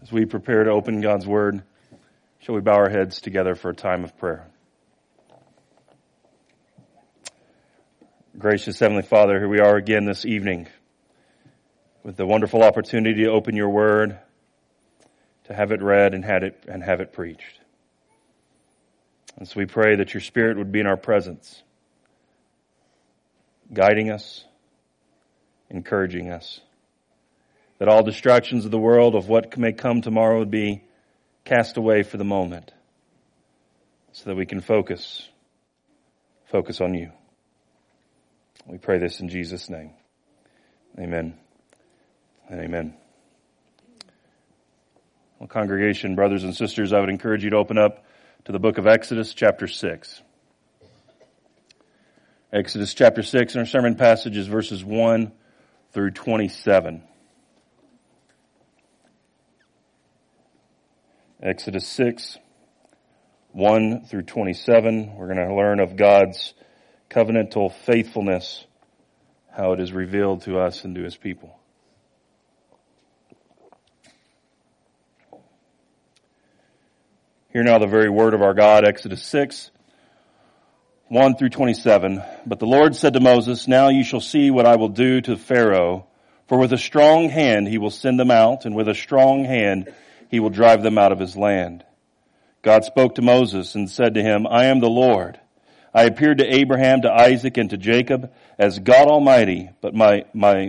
As we prepare to open God's Word, shall we bow our heads together for a time of prayer? Gracious Heavenly Father, here we are again this evening with the wonderful opportunity to open your Word, to have it read and have it preached. And so we pray that your Spirit would be in our presence, guiding us, encouraging us, that all distractions of the world of what may come tomorrow would be cast away for the moment so that we can focus on you. We pray this in Jesus' name. Amen and amen. Well, congregation, brothers and sisters, I would encourage you to open up to the book of Exodus chapter 6. Exodus chapter 6, and our sermon passage is verses 1 through 27. Exodus 6, 1 through 27. We're going to learn of God's covenantal faithfulness, how it is revealed to us and to His people. Hear now the very word of our God, Exodus 6, 1 through 27. But the Lord said to Moses, "Now you shall see what I will do to Pharaoh, for with a strong hand he will send them out, and with a strong hand he will drive them out of his land." God spoke to Moses and said to him, "I am the Lord. I appeared to Abraham, to Isaac, and to Jacob as God Almighty, but by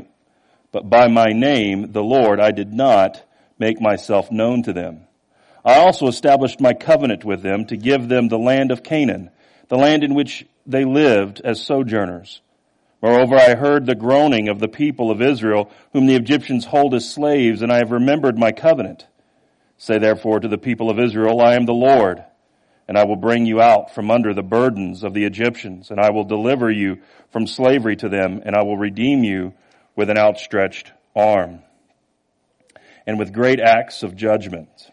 my name, the Lord, I did not make myself known to them. I also established my covenant with them to give them the land of Canaan, the land in which they lived as sojourners. Moreover, I heard the groaning of the people of Israel, whom the Egyptians hold as slaves, and I have remembered my covenant. Say therefore to the people of Israel, I am the Lord, and I will bring you out from under the burdens of the Egyptians, and I will deliver you from slavery to them, and I will redeem you with an outstretched arm, and with great acts of judgment.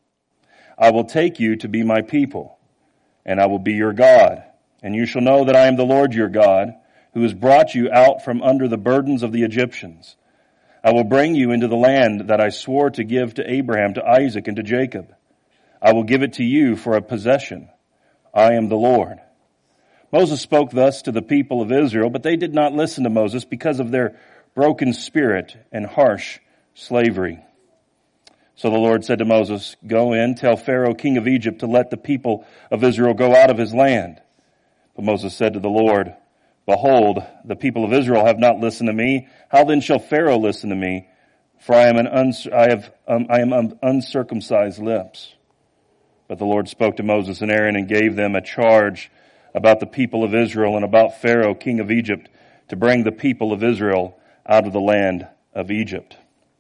I will take you to be my people, and I will be your God, and you shall know that I am the Lord your God, who has brought you out from under the burdens of the Egyptians. I will bring you into the land that I swore to give to Abraham, to Isaac, and to Jacob. I will give it to you for a possession. I am the Lord." Moses spoke thus to the people of Israel, but they did not listen to Moses because of their broken spirit and harsh slavery. So the Lord said to Moses, "Go in, tell Pharaoh, king of Egypt, to let the people of Israel go out of his land." But Moses said to the Lord, "Behold, the people of Israel have not listened to me. How then shall Pharaoh listen to me? For I am uncircumcised lips." But the Lord spoke to Moses and Aaron and gave them a charge about the people of Israel and about Pharaoh, king of Egypt, to bring the people of Israel out of the land of Egypt.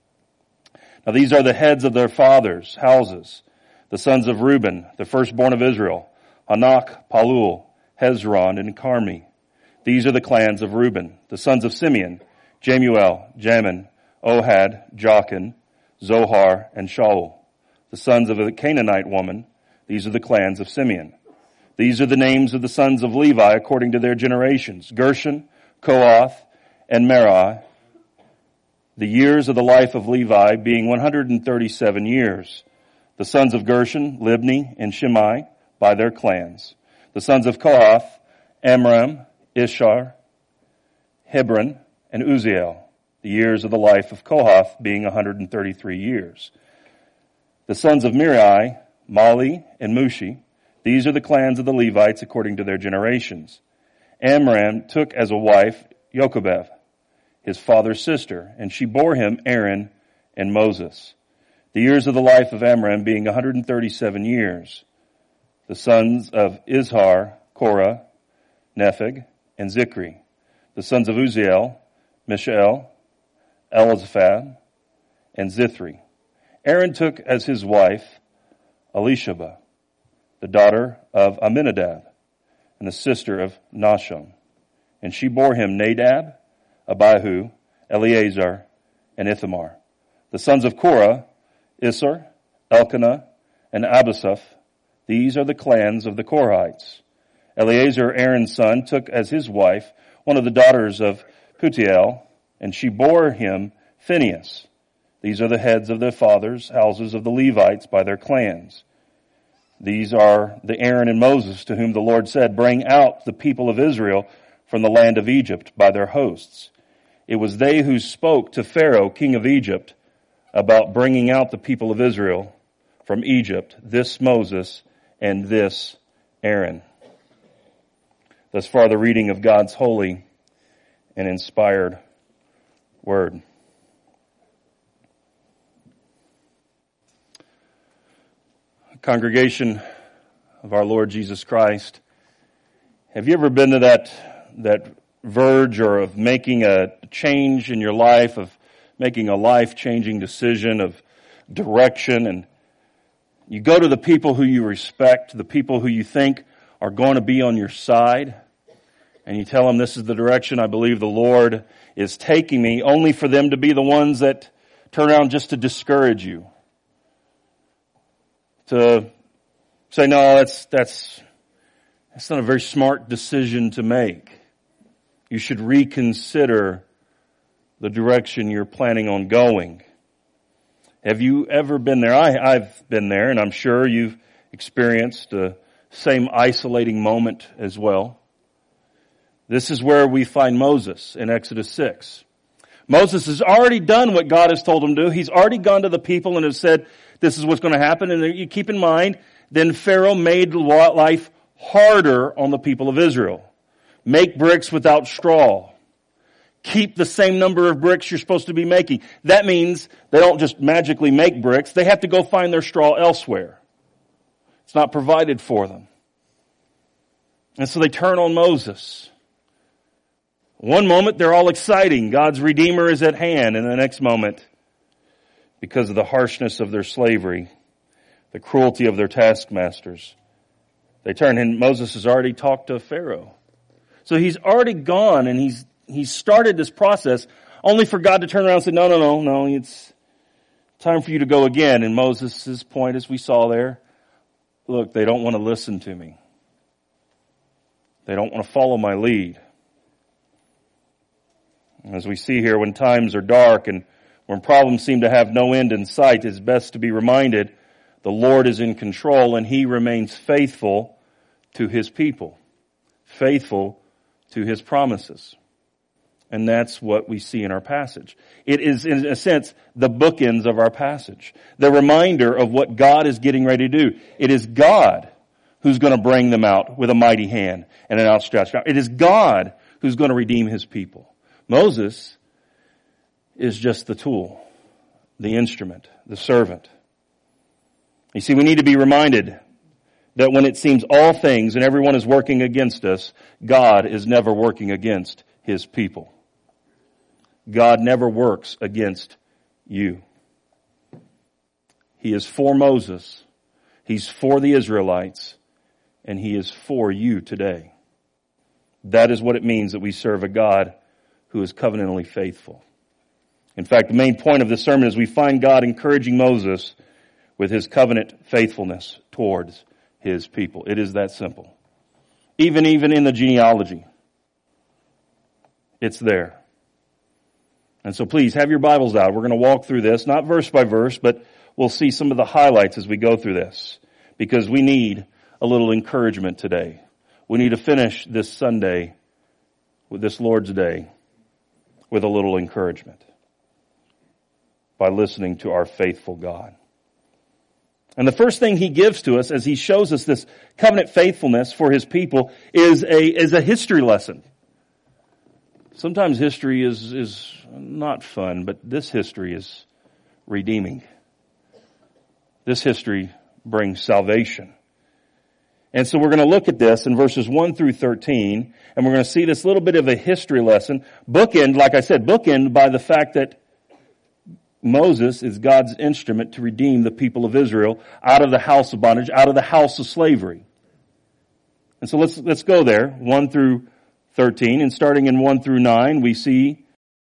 Now these are the heads of their fathers' houses, the sons of Reuben, the firstborn of Israel, Hanok, Palul, Hezron, and Carmi. These are the clans of Reuben. The sons of Simeon, Jemuel, Jamin, Ohad, Jachin, Zohar, and Shaul. The sons of a Canaanite woman. These are the clans of Simeon. These are the names of the sons of Levi according to their generations: Gershon, Kohath, and Merari. The years of the life of Levi being 137 years. The sons of Gershon, Libni, and Shimei by their clans. The sons of Kohath, Amram, Ishar, Hebron, and Uzziel. The years of the life of Kohath being 133 years. The sons of Merari, Mali, and Mushi. These are the clans of the Levites according to their generations. Amram took as a wife Jochebed, his father's sister, and she bore him Aaron and Moses. The years of the life of Amram being 137 years. The sons of Izhar, Korah, Nepheg, and Zikri. The sons of Uzziel, Mishael, Elizaphan, and Zithri. Aaron took as his wife Elisheba, the daughter of Amminadab, and the sister of Nahshon. And she bore him Nadab, Abihu, Eleazar, and Ithamar. The sons of Korah, Issar, Elkanah, and Abasaph. These are the clans of the Korahites. Eleazar, Aaron's son, took as his wife one of the daughters of Putiel, and she bore him Phinehas. These are the heads of the fathers' houses of the Levites by their clans. These are the Aaron and Moses to whom the Lord said, bring out the people of Israel from the land of Egypt by their hosts. It was they who spoke to Pharaoh, king of Egypt, about bringing out the people of Israel from Egypt, this Moses and this Aaron. Thus far the reading of God's holy and inspired word. Congregation of our Lord Jesus Christ, have you ever been to that verge or of making a change in your life, of making a life-changing decision of direction, and you go to the people who you respect, the people who you think are going to be on your side, and you tell them, this is the direction I believe the Lord is taking me, only for them to be the ones that turn around just to discourage you. To say, no, that's not a very smart decision to make. You should reconsider the direction you're planning on going. Have you ever been there? I've been there, and I'm sure you've experienced the same isolating moment as well. This is where we find Moses in Exodus 6. Moses has already done what God has told him to do. He's already gone to the people and has said, this is what's going to happen. And you keep in mind, then Pharaoh made life harder on the people of Israel. Make bricks without straw. Keep the same number of bricks you're supposed to be making. That means they don't just magically make bricks. They have to go find their straw elsewhere. It's not provided for them. And so they turn on Moses. One moment they're all exciting. God's Redeemer is at hand. And the next moment, because of the harshness of their slavery, the cruelty of their taskmasters, they turn. And Moses has already talked to Pharaoh. So he's already gone and he's started this process only for God to turn around and say, no, it's time for you to go again. And Moses' point, as we saw there, look, they don't want to listen to me. They don't want to follow my lead. As we see here, when times are dark and when problems seem to have no end in sight, it's best to be reminded the Lord is in control and He remains faithful to His people, faithful to His promises. And that's what we see in our passage. It is, in a sense, the bookends of our passage. The reminder of what God is getting ready to do. It is God who's going to bring them out with a mighty hand and an outstretched arm. It is God who's going to redeem His people. Moses is just the tool, the instrument, the servant. You see, we need to be reminded that when it seems all things and everyone is working against us, God is never working against His people. God never works against you. He is for Moses. He's for the Israelites. And He is for you today. That is what it means that we serve a God who is covenantally faithful. In fact, the main point of this sermon is we find God encouraging Moses with His covenant faithfulness towards His people. It is that simple. Even in the genealogy, it's there. And so please have your Bibles out. We're going to walk through this, not verse by verse, but we'll see some of the highlights as we go through this, because we need a little encouragement today. We need to finish this Sunday, with this Lord's Day, with a little encouragement by listening to our faithful God. And the first thing He gives to us as He shows us this covenant faithfulness for His people is a history lesson. Sometimes history is not fun, but this history is redeeming. This history brings salvation. And so we're going to look at this in verses 1 through 13, and we're going to see this little bit of a history lesson, bookend, like I said, bookend by the fact that Moses is God's instrument to redeem the people of Israel out of the house of bondage, out of the house of slavery. And so let's go there, 1 through 13, and starting in 1 through 9, we see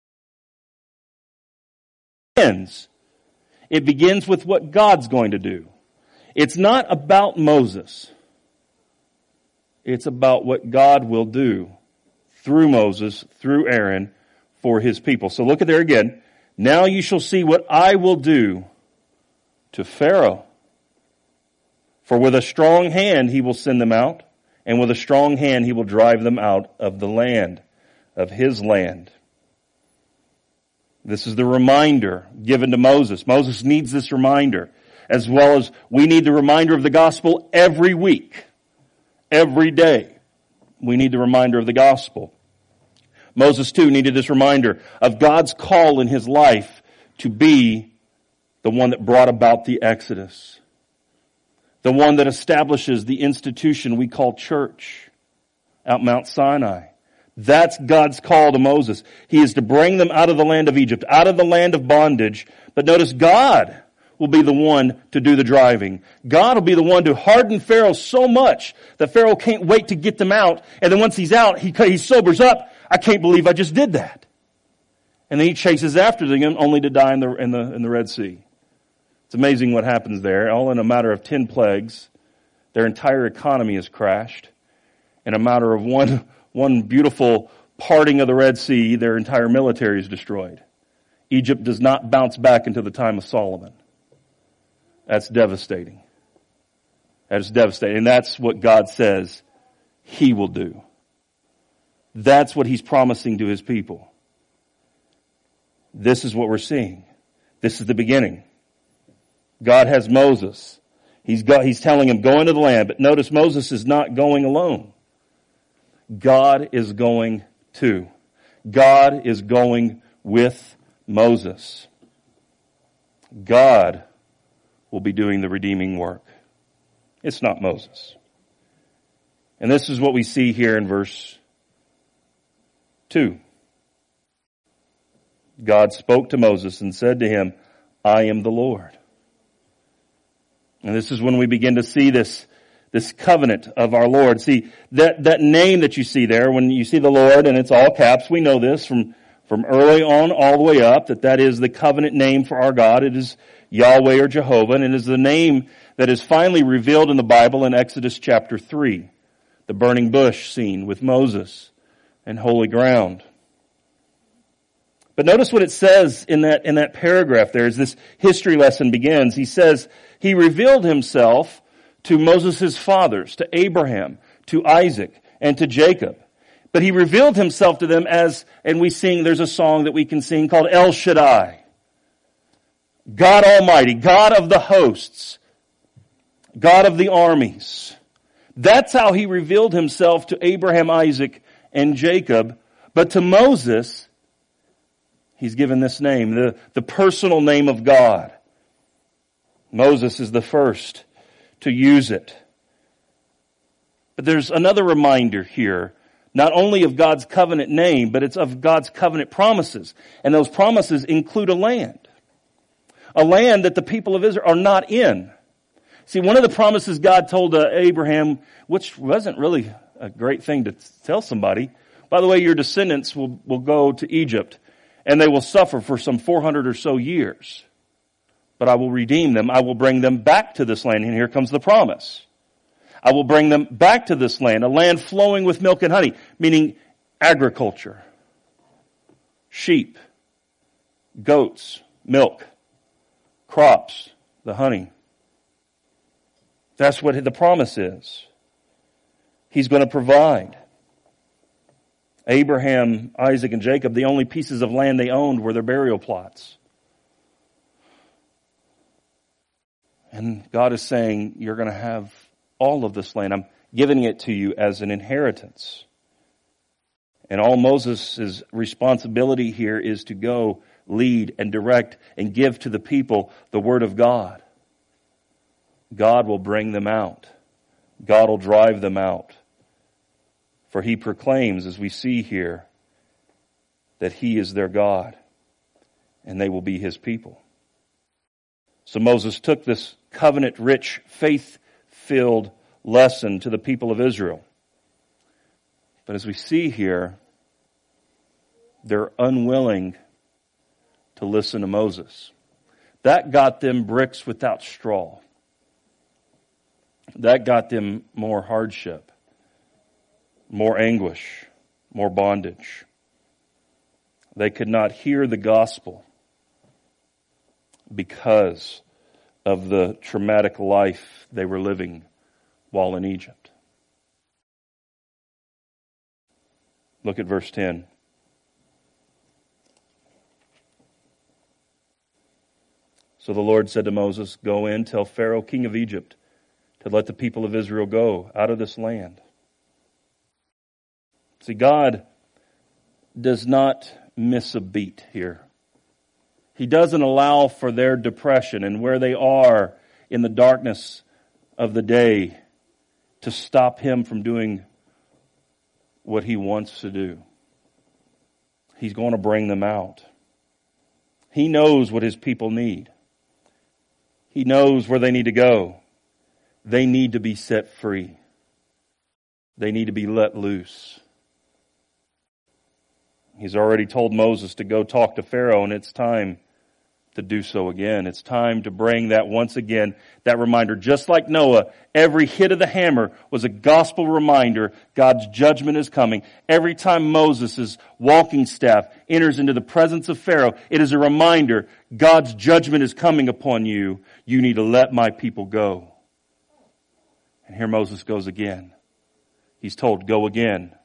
it begins with what God's going to do. It's not about Moses. It's about what God will do through Moses, through Aaron, for His people. So look at there again. Now you shall see what I will do to Pharaoh. For with a strong hand he will send them out, and with a strong hand he will drive them out of the land, of his land. This is the reminder given to Moses. Moses needs this reminder, as well as we need the reminder of the gospel every week, every day. We need the reminder of the gospel. Moses too needed this reminder of God's call in his life to be the one that brought about the Exodus, the one that establishes the institution we call church out Mount Sinai. That's God's call to Moses. He is to bring them out of the land of Egypt, out of the land of bondage. But notice God will be the one to do the driving. God will be the one to harden Pharaoh so much that Pharaoh can't wait to get them out. And then once he's out, he sobers up. I can't believe I just did that. And then he chases after them only to die in the Red Sea. It's amazing what happens there. All in a matter of 10 plagues, their entire economy is crashed. In a matter of one beautiful parting of the Red Sea, their entire military is destroyed. Egypt does not bounce back until the time of Solomon. That's devastating. That is devastating. And that's what God says he will do. That's what he's promising to his people. This is what we're seeing. This is the beginning. God has Moses. He's telling him, go into the land. But notice Moses is not going alone. God is going too. God is going with Moses. God will be doing the redeeming work. It's not Moses. And this is what we see here in verse 2. God spoke to Moses and said to him, I am the Lord. And this is when we begin to see this covenant of our Lord. See, that name that you see there, when you see the Lord, and it's all caps, we know this from early on all the way up, that is the covenant name for our God. It is Yahweh or Jehovah, and it is the name that is finally revealed in the Bible in Exodus chapter 3, the burning bush scene with Moses and holy ground. But notice what it says in that paragraph there as this history lesson begins. He says, he revealed himself to Moses' fathers, to Abraham, to Isaac, and to Jacob. But he revealed himself to them as, and there's a song that we can sing called El Shaddai. God Almighty, God of the hosts, God of the armies. That's how he revealed himself to Abraham, Isaac, and Jacob. But to Moses, he's given this name, the personal name of God. Moses is the first to use it. But there's another reminder here, not only of God's covenant name, but it's of God's covenant promises. And those promises include a land that the people of Israel are not in. See, one of the promises God told Abraham, which wasn't really a great thing to tell somebody, by the way, your descendants will go to Egypt, and they will suffer for some 400 or so years. But I will redeem them. I will bring them back to this land. And here comes the promise. I will bring them back to this land, a land flowing with milk and honey, meaning agriculture, sheep, goats, milk, crops, the honey. That's what the promise is. He's going to provide. Abraham, Isaac, and Jacob, the only pieces of land they owned were their burial plots. And God is saying, you're going to have all of this land. I'm giving it to you as an inheritance. And all Moses' responsibility here is to go, lead, and direct, and give to the people the word of God. God will bring them out. God will drive them out. For he proclaims, as we see here, that he is their God, and they will be his people. So Moses took this covenant-rich, faith-filled lesson to the people of Israel. But as we see here, they're unwilling to listen to Moses. That got them bricks without straw. That got them more hardship, more anguish, more bondage. They could not hear the gospel. because of the traumatic life they were living while in Egypt. Look at verse 10. So the Lord said to Moses, "Go in, tell Pharaoh, king of Egypt, to let the people of Israel go out of this land." See, God does not miss a beat here. He doesn't allow for their depression and where they are in the darkness of the day to stop him from doing what he wants to do. He's going to bring them out. He knows what his people need. He knows where they need to go. They need to be set free. They need to be let loose. He's already told Moses to go talk to Pharaoh, and it's time to do so again. It's time to bring that once again, that reminder. Just like Noah, every hit of the hammer was a gospel reminder God's judgment is coming. Every time Moses' walking staff enters into the presence of Pharaoh, it is a reminder God's judgment is coming upon you. You need to let my people go. And here Moses goes again. He's told, go again.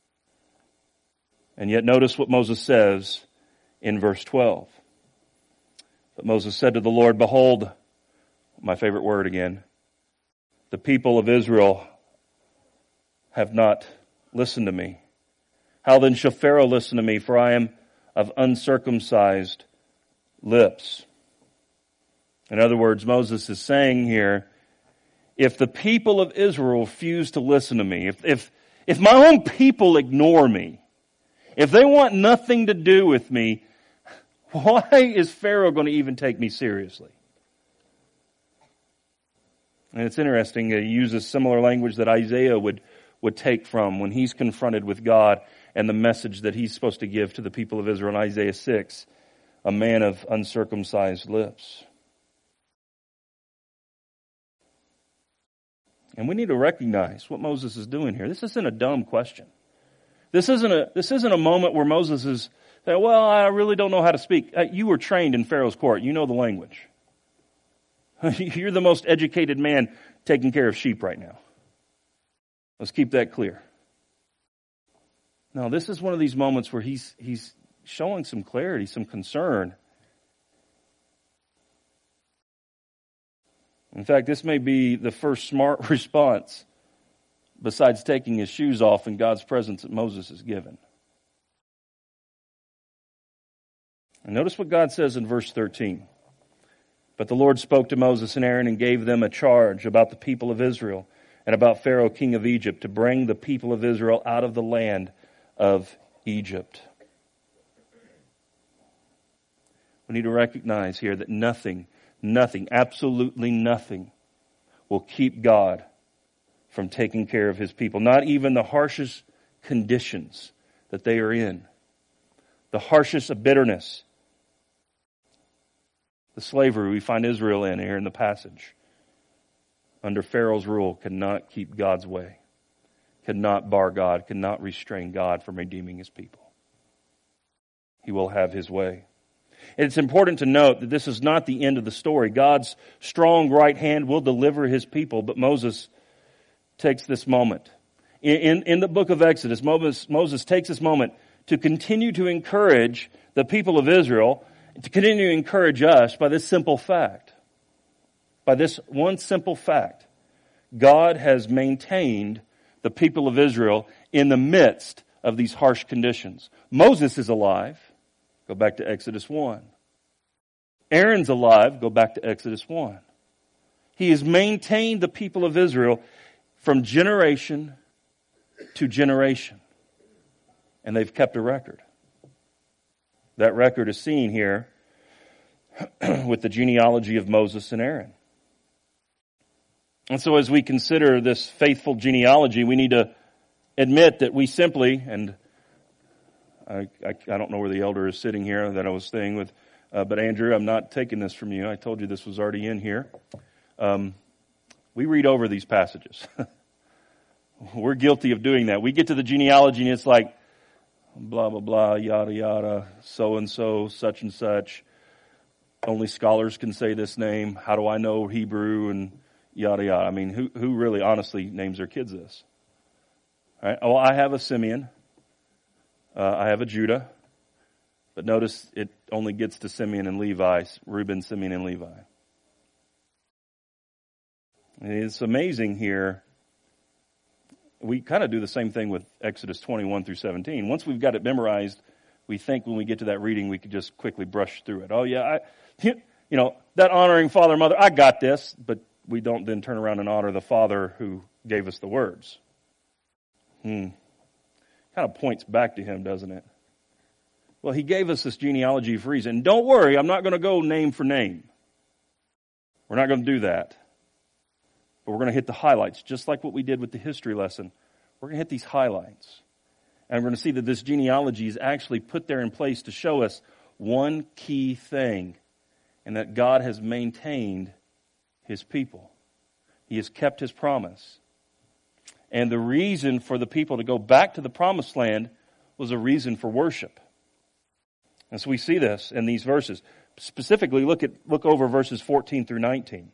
And yet notice what Moses says in verse 12. But Moses said to the Lord, "Behold," my favorite word again, "the people of Israel have not listened to me. How then shall Pharaoh listen to me, for I am of uncircumcised lips?" In other words, Moses is saying here, if the people of Israel refuse to listen to me, if my own people ignore me, if they want nothing to do with me, why is Pharaoh going to even take me seriously? And it's interesting, he uses similar language that Isaiah would take from when he's confronted with God and the message that he's supposed to give to the people of Israel in Isaiah 6, a man of uncircumcised lips. And we need to recognize what Moses is doing here. This isn't a dumb question. This isn't a moment where Moses is saying, well, I really don't know how to speak. You were trained in Pharaoh's court. You know the language. You're the most educated man taking care of sheep right now. Let's keep that clear. Now, this is one of these moments where he's showing some clarity, some concern. In fact, this may be the first smart response besides taking his shoes off in God's presence that Moses is given. And notice what God says in verse 13. But the Lord spoke to Moses and Aaron and gave them a charge about the people of Israel and about Pharaoh, king of Egypt, to bring the people of Israel out of the land of Egypt. We need to recognize here that nothing, absolutely nothing will keep God from taking care of his people. Not even the harshest conditions that they are in. The harshest of bitterness. The slavery we find Israel in here in the passage. Under Pharaoh's rule cannot keep God's way. Cannot bar God. Cannot restrain God from redeeming his people. He will have his way. It's important to note that this is not the end of the story. God's strong right hand will deliver his people, but Moses takes this moment. In the book of Exodus, Moses takes this moment to continue to encourage the people of Israel, to continue to encourage us by this simple fact. By this one simple fact. God has maintained the people of Israel in the midst of these harsh conditions. Moses is alive. Go back to Exodus 1. Aaron's alive. Go back to Exodus 1. He has maintained the people of Israel from generation to generation. And they've kept a record. That record is seen here with the genealogy of Moses and Aaron. And so as we consider this faithful genealogy, we need to admit that we simply, and I don't know where the elder is sitting here that I was staying with, but Andrew, I'm not taking this from you. I told you this was already in here. We read over these passages. We're guilty of doing that. We get to the genealogy and it's like, blah, blah, blah, yada, yada, so-and-so, such and such. only scholars can say this name. How do I know Hebrew and yada yada? I mean, who really honestly names their kids this? All right. Well, I have a Simeon. I have a Judah. But notice it only gets to Simeon and Levi, Reuben, Simeon, and Levi. And it's amazing here. We kind of do the same thing with Exodus 21 through 17. Once we've got it memorized, we think when we get to that reading, we could just quickly brush through it. Oh yeah, that honoring father and mother, I got this. But we don't then turn around and honor the Father who gave us the words. Kind of points back to him, doesn't it? Well, he gave us this genealogy for a reason. Don't worry, I'm not going to go name for name. We're not going to do that. But we're going to hit the highlights, just like what we did with the history lesson. We're going to hit these highlights. And we're going to see that this genealogy is actually put there in place to show us one key thing, and that God has maintained his people. He has kept his promise. And the reason for the people to go back to the promised land was a reason for worship. And so we see this in these verses. Specifically, look over verses 14 through 19.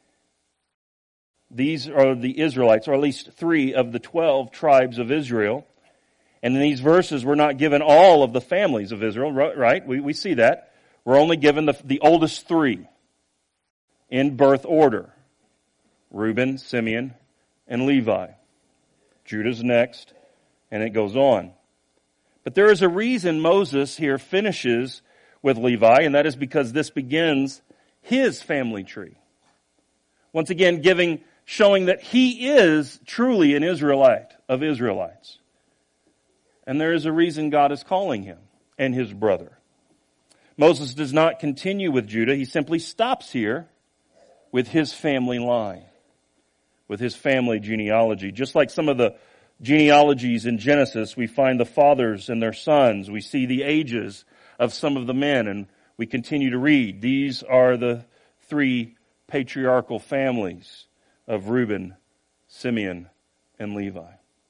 These are the Israelites, or at least 3 of the 12 tribes of Israel. And in these verses, we're not given all of the families of Israel, right? We see that. We're only given the oldest 3 in birth order. Reuben, Simeon, and Levi. Judah's next, and it goes on. But there is a reason Moses here finishes with Levi, and that is because this begins his family tree. Once again, showing that he is truly an Israelite of Israelites. And there is a reason God is calling him and his brother. Moses does not continue with Judah. He simply stops here with his family line, with his family genealogy. Just like some of the genealogies in Genesis, we find the fathers and their sons. We see the ages of some of the men, and we continue to read. These are the 3 patriarchal families of Reuben, Simeon, and Levi.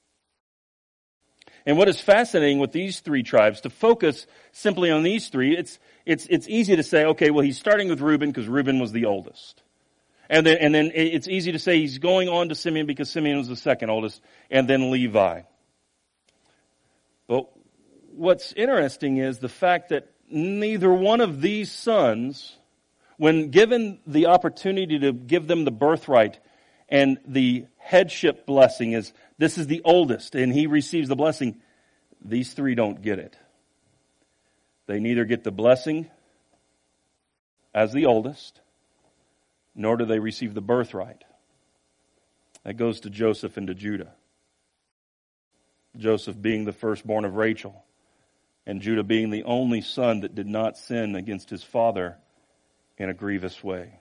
And what is fascinating with these 3 tribes, to focus simply on these 3, it's easy to say, okay, well, he's starting with Reuben because Reuben was the oldest. And then it's easy to say he's going on to Simeon because Simeon was the second oldest, and then Levi. But what's interesting is the fact that neither one of these sons, when given the opportunity to give them the birthright and the headship blessing, this is the oldest, and he receives the blessing, these 3 don't get it. They neither get the blessing as the oldest, nor do they receive the birthright. That goes to Joseph and to Judah. Joseph being the firstborn of Rachel, and Judah being the only son that did not sin against his father in a grievous way.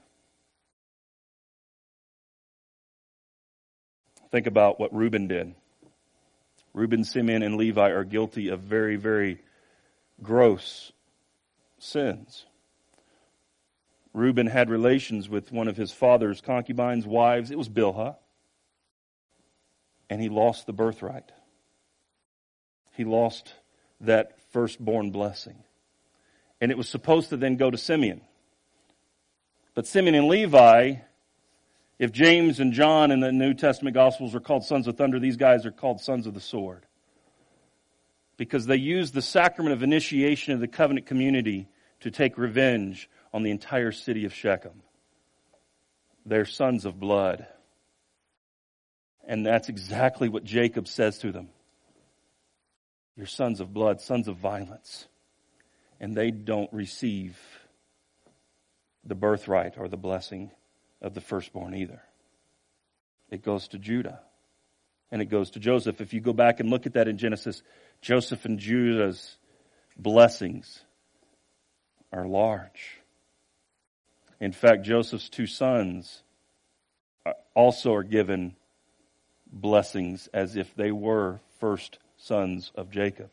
Think about what Reuben did. Reuben, Simeon, and Levi are guilty of very, very gross sins. Reuben had relations with one of his father's concubines' wives. It was Bilhah. And he lost the birthright. He lost that firstborn blessing. And it was supposed to then go to Simeon. But Simeon and Levi, if James and John in the New Testament Gospels are called sons of thunder, these guys are called sons of the sword. Because they used the sacrament of initiation of the covenant community to take revenge on the entire city of Shechem. They're sons of blood. And that's exactly what Jacob says to them. You're sons of blood, sons of violence. And they don't receive the birthright or the blessing of the firstborn either. It goes to Judah. And it goes to Joseph. If you go back and look at that in Genesis, Joseph and Judah's blessings are large. In fact, Joseph's 2 sons also are given blessings as if they were first sons of Jacob.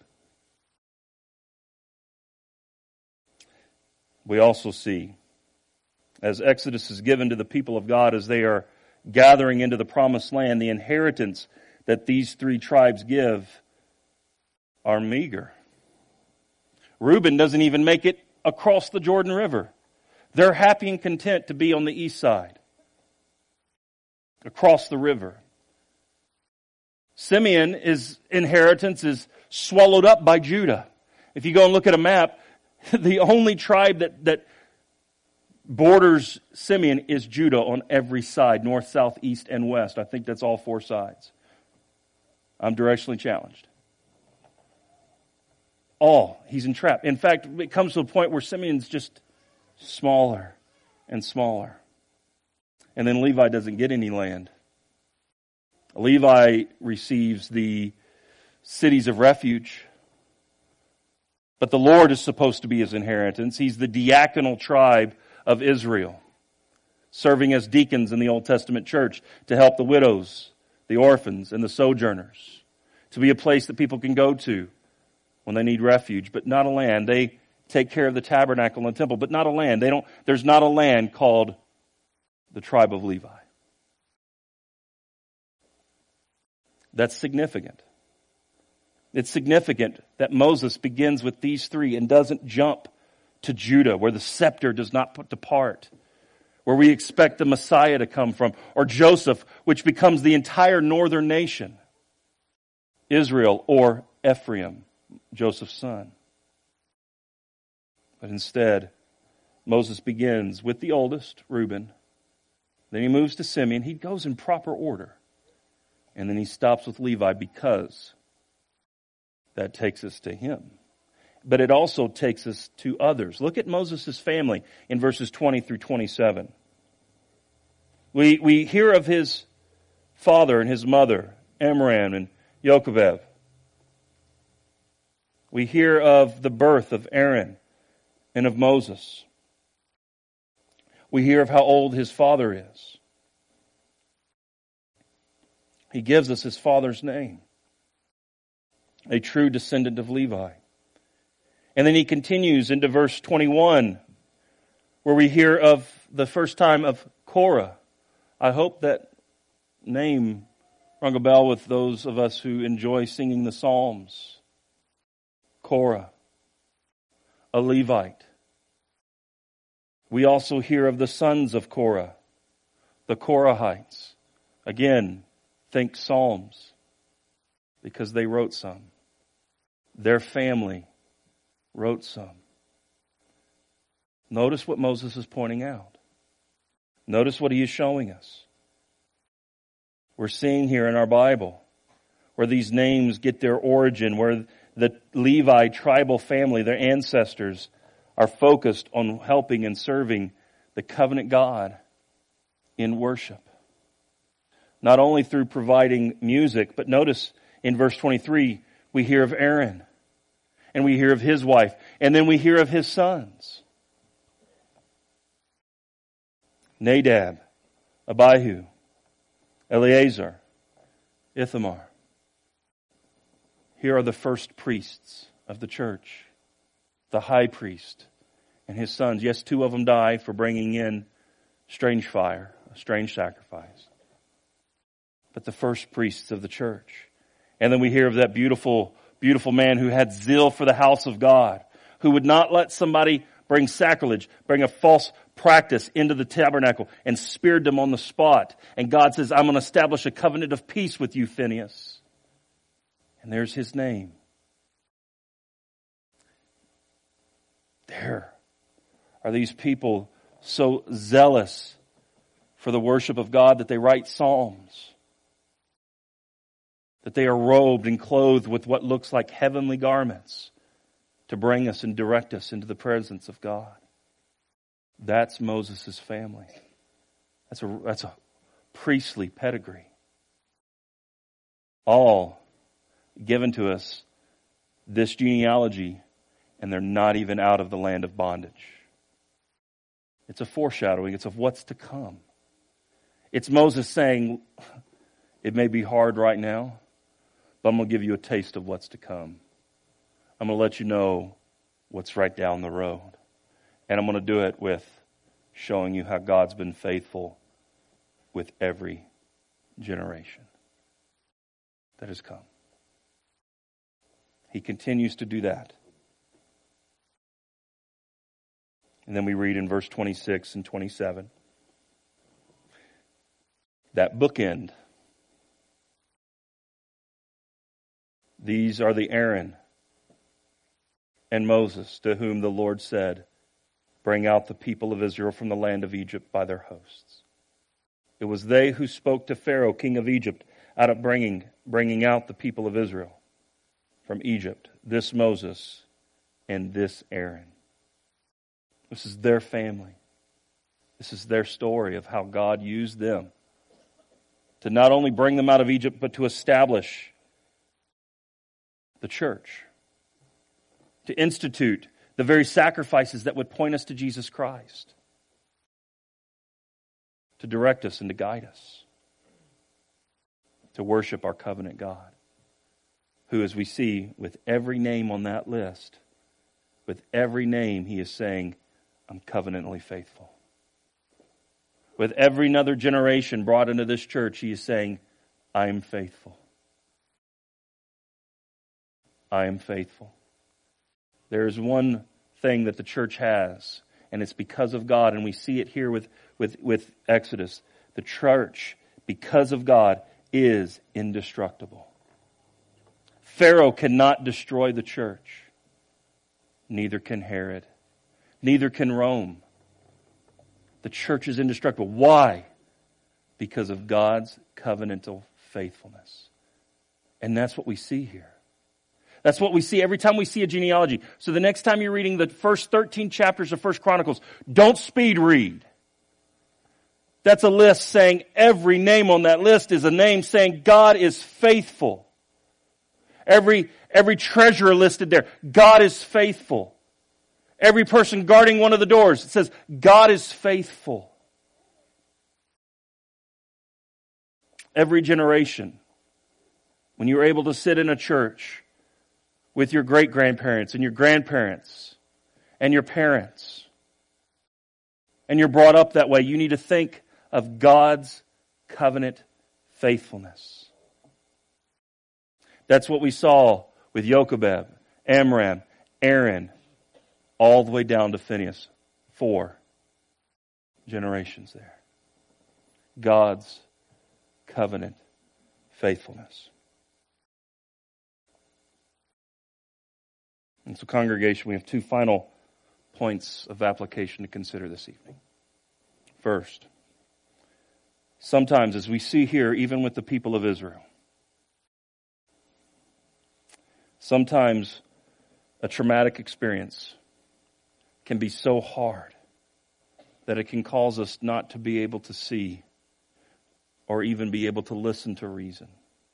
We also see, as Exodus is given to the people of God as they are gathering into the promised land, the inheritance that these 3 tribes give are meager. Reuben doesn't even make it across the Jordan River. They're happy and content to be on the east side, across the river. Simeon's inheritance is swallowed up by Judah. If you go and look at a map, the only tribe that borders Simeon is Judah on every side, north, south, east, and west. I think that's all four sides. I'm directionally challenged. He's entrapped. In fact, it comes to a point where Simeon's just smaller and smaller. And then Levi doesn't get any land. Levi receives the cities of refuge. But the Lord is supposed to be his inheritance. He's the diaconal tribe of Israel, serving as deacons in the Old Testament church to help the widows, the orphans, and the sojourners, to be a place that people can go to when they need refuge, but not a land. They take care of the tabernacle and the temple, but not a land. There's not a land called the tribe of Levi. That's significant. It's significant that Moses begins with these three and doesn't jump to Judah, where the scepter does not depart, where we expect the Messiah to come from, or Joseph, which becomes the entire northern nation, Israel, or Ephraim, Joseph's son. But instead, Moses begins with the oldest, Reuben. Then he moves to Simeon. He goes in proper order. And then he stops with Levi because that takes us to him. But it also takes us to others. Look at Moses' family in verses 20 through 27. We hear of his father and his mother, Amram and Jochebed. We hear of the birth of Aaron and of Moses. We hear of how old his father is. He gives us his father's name, a true descendant of Levi. And then he continues into verse 21, where we hear of the first time of Korah. I hope that name rung a bell with those of us who enjoy singing the Psalms. Korah, a Levite. We also hear of the sons of Korah, the Korahites. Again, think Psalms, because they wrote some. Their family wrote some. Notice what Moses is pointing out. Notice what he is showing us. We're seeing here in our Bible where these names get their origin, where the Levi tribal family, their ancestors, are focused on helping and serving the covenant God in worship. Not only through providing music, but notice in verse 23, we hear of Aaron, and we hear of his wife, and then we hear of his sons. Nadab, Abihu, Eleazar, Ithamar. Here are the first priests of the church, the high priest and his sons. Yes, two of them die for bringing in strange fire, a strange sacrifice. But the first priests of the church. And then we hear of that beautiful, beautiful man who had zeal for the house of God, who would not let somebody bring sacrilege, bring a false practice into the tabernacle, and speared them on the spot. And God says, I'm going to establish a covenant of peace with you, Phinehas. And there's his name. There are these people so zealous for the worship of God that they write psalms, that they are robed and clothed with what looks like heavenly garments to bring us and direct us into the presence of God. That's Moses' family. That's a priestly pedigree. All given to us this genealogy, and they're not even out of the land of bondage. It's a foreshadowing. It's of what's to come. It's Moses saying, it may be hard right now, but I'm going to give you a taste of what's to come. I'm going to let you know what's right down the road. And I'm going to do it with showing you how God's been faithful with every generation that has come. He continues to do that. And then we read in verse 26 and 27. That bookend. These are the Aaron and Moses to whom the Lord said, bring out the people of Israel from the land of Egypt by their hosts. It was they who spoke to Pharaoh, king of Egypt, out of bringing out the people of Israel from Egypt. This Moses and this Aaron. This is their family. This is their story of how God used them to not only bring them out of Egypt, but to establish the church, to institute the very sacrifices that would point us to Jesus Christ, to direct us and to guide us, to worship our covenant God, who, as we see with every name on that list, with every name he is saying, I'm covenantally faithful. With every another generation brought into this church, he is saying, I am faithful. I am faithful. There is one thing that the church has, and it's because of God, and we see it here with Exodus. The church, because of God, is indestructible. Pharaoh cannot destroy the church. Neither can Herod. Neither can Rome. The church is indestructible. Why? Because of God's covenantal faithfulness. And that's what we see here. That's what we see every time we see a genealogy. So the next time you're reading the first 13 chapters of 1 Chronicles, don't speed read. That's a list saying every name on that list is a name saying God is faithful. Every treasurer listed there, God is faithful. Every person guarding one of the doors, it says, God is faithful. Every generation, when you're able to sit in a church with your great-grandparents and your grandparents and your parents, and you're brought up that way, you need to think of God's covenant faithfulness. That's what we saw with Jochebed, Amram, Aaron, all the way down to Phinehas. 4 generations there. God's covenant faithfulness. And so, congregation, we have 2 final points of application to consider this evening. First, sometimes, as we see here, even with the people of Israel, sometimes a traumatic experience can be so hard that it can cause us not to be able to see or even be able to listen to reason.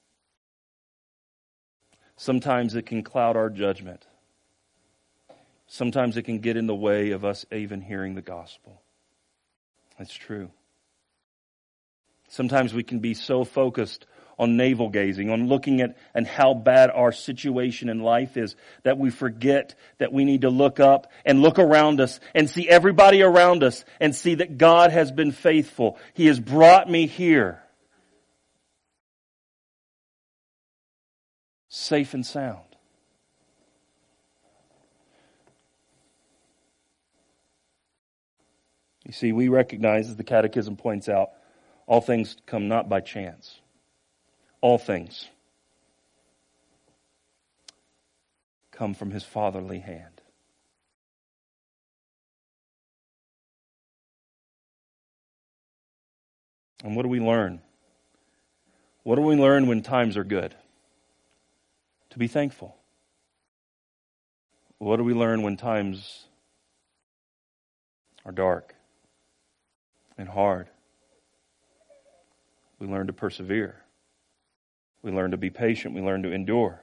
Sometimes it can cloud our judgment. Sometimes it can get in the way of us even hearing the gospel. It's true. Sometimes we can be so focused on navel gazing, on looking at and how bad our situation in life is, that we forget that we need to look up and look around us and see everybody around us and see that God has been faithful. He has brought me here safe and sound. You see, we recognize, as the Catechism points out, all things come not by chance. All things come from His fatherly hand. And what do we learn? What do we learn when times are good? To be thankful. What do we learn when times are dark and hard? We learn to persevere. We learn to be patient. We learn to endure.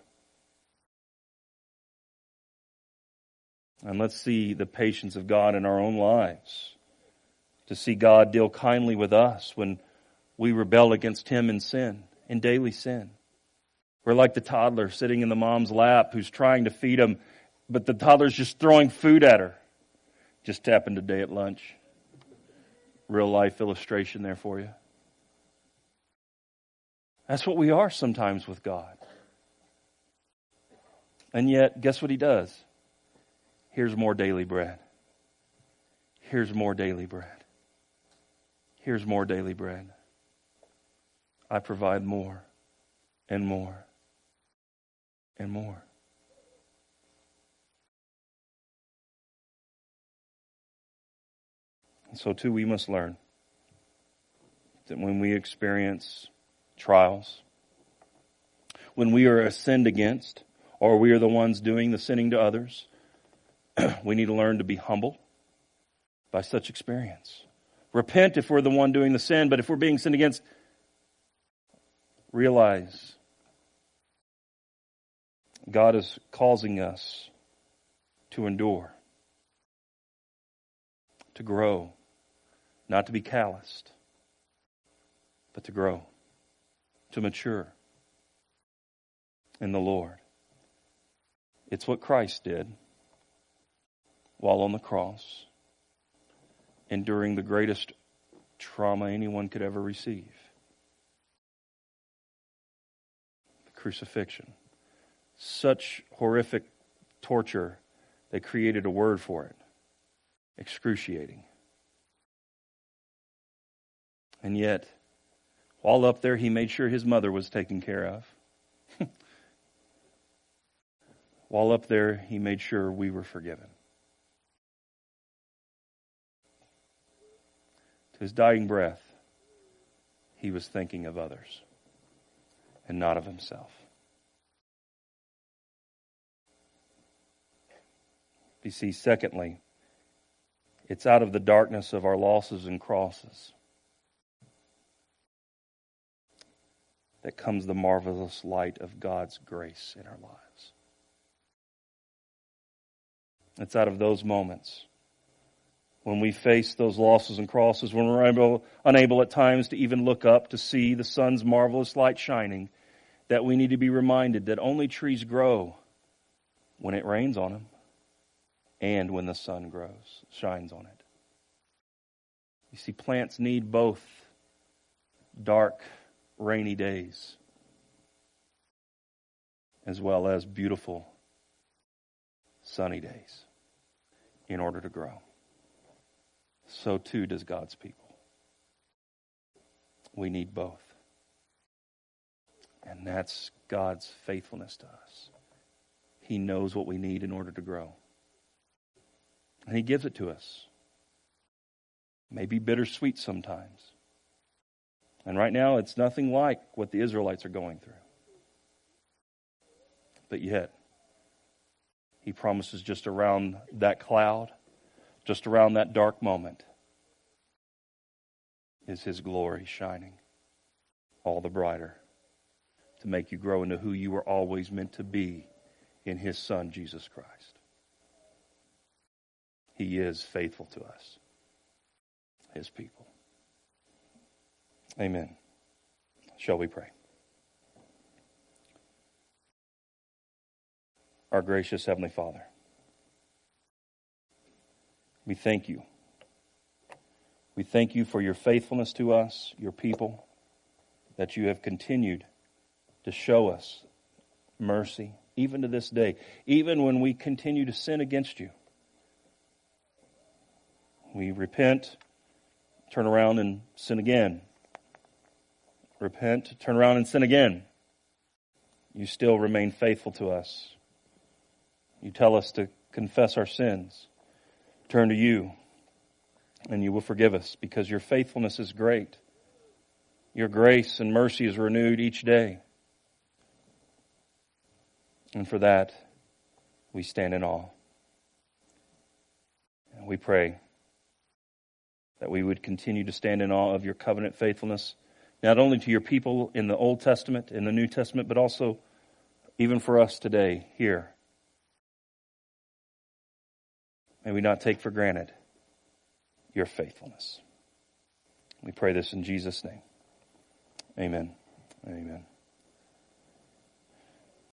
And let's see the patience of God in our own lives. To see God deal kindly with us when we rebel against Him in sin, in daily sin. We're like the toddler sitting in the mom's lap who's trying to feed him, but the toddler's just throwing food at her. Just happened today at lunch. Real life illustration there for you. That's what we are sometimes with God. And yet, guess what He does? Here's more daily bread. Here's more daily bread. Here's more daily bread. I provide more and more and more. And so too, we must learn that when we experience trials, when we are sinned against, or we are the ones doing the sinning to others, we need to learn to be humble by such experience. Repent if we're the one doing the sin, but if we're being sinned against, realize God is causing us to endure, to grow, not to be calloused, but to grow, to mature in the Lord. It's what Christ did while on the cross, enduring the greatest trauma anyone could ever receive. The crucifixion. Such horrific torture, they created a word for it. Excruciating. And yet, while up there, he made sure his mother was taken care of. While up there, he made sure we were forgiven. To his dying breath, he was thinking of others and not of himself. You see, secondly, it's out of the darkness of our losses and crosses that comes the marvelous light of God's grace in our lives. It's out of those moments when we face those losses and crosses, when we're unable at times to even look up to see the sun's marvelous light shining, that we need to be reminded that only trees grow when it rains on them and when the sun shines on it. You see, plants need both dark, rainy days as well as beautiful, sunny days in order to grow. So too does God's people. We need both. And that's God's faithfulness to us. He knows what we need in order to grow. And He gives it to us. Maybe bittersweet sometimes. And right now it's nothing like what the Israelites are going through. But yet, He promises just around that cloud, just around that dark moment, is His glory shining all the brighter to make you grow into who you were always meant to be in His Son, Jesus Christ. He is faithful to us, His people. Amen. Shall we pray? Our gracious Heavenly Father, we thank You. We thank You for Your faithfulness to us, Your people, that You have continued to show us mercy, even to this day, even when we continue to sin against You. We repent, turn around and sin again. Repent, turn around and sin again. You still remain faithful to us. You tell us to confess our sins, turn to You, and You will forgive us because Your faithfulness is great. Your grace and mercy is renewed each day. And for that, we stand in awe. And we pray that we would continue to stand in awe of Your covenant faithfulness, not only to Your people in the Old Testament, in the New Testament, but also even for us today here. May we not take for granted Your faithfulness. We pray this in Jesus' name. Amen. Amen.